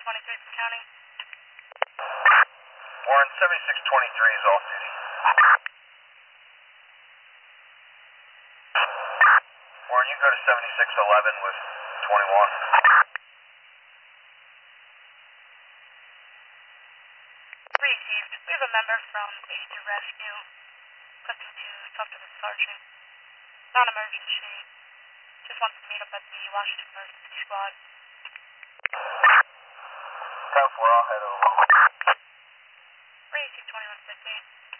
23 from county. Warren, 7623 is off duty. Warren, you go to 7611 with 21. Received. We have a member from Aid to Rescue. Requesting to talk to the sergeant. Non-emergency. Just wants to meet up at the Washington Emergency Squad. 10-4, I'll head over. Received 2150.